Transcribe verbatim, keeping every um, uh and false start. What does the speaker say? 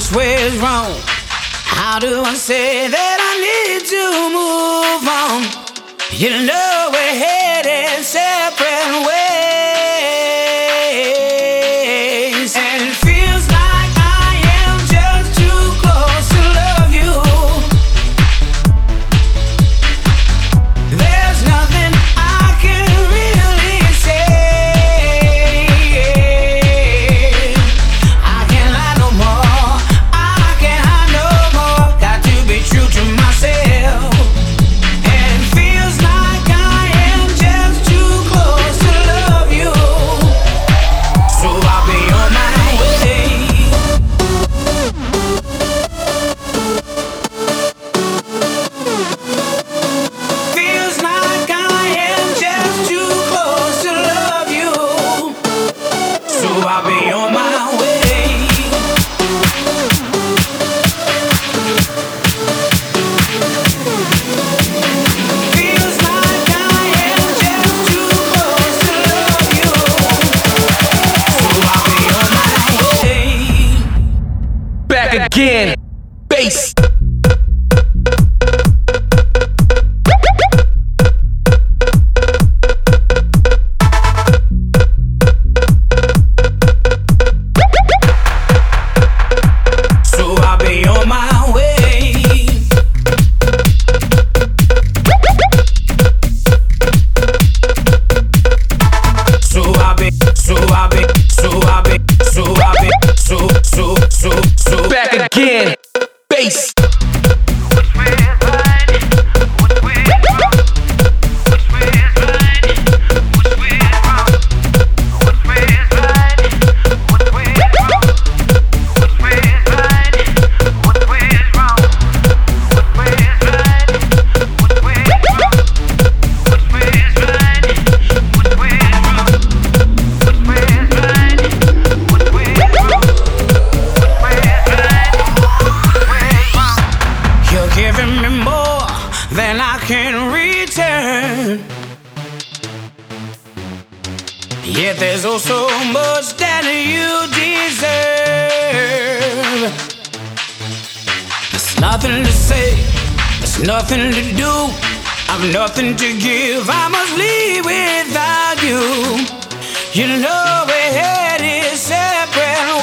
which way is wrong? How do I say that I need to move on? You know we're headed separate ways, and it feels like I am just too close to love you. There's nothing I can really say. I can't lie no more. I can't hide no more. Got to be true to myself. And it feels like I am just too close to love you. So I'll be on my way. Feels like I am just too close to love you. So I'll be on my way. Feels like I am just too close to love you. So I'll be on my way. Back again. Bass. So I'll be on my way. So I'll be, so I'll be, so I'll be, so I'll be, so, so, so, so Back again. Bass. Which way is right? Which way is wrong? Which way is right? Which way is wrong? Which way is right? Which way is wrong? Which way is right? Which way is wrong? Which way is right? Which way is wrong? Which way is right? Which way is wrong? Which way is right? Which way is wrong? Which way is right? Which way is wrong? You're giving me more than I can return. Yet there's also much that you deserve. There's nothing to say, there's nothing to do. I've nothing to give, I must leave without you. You know we're headed separate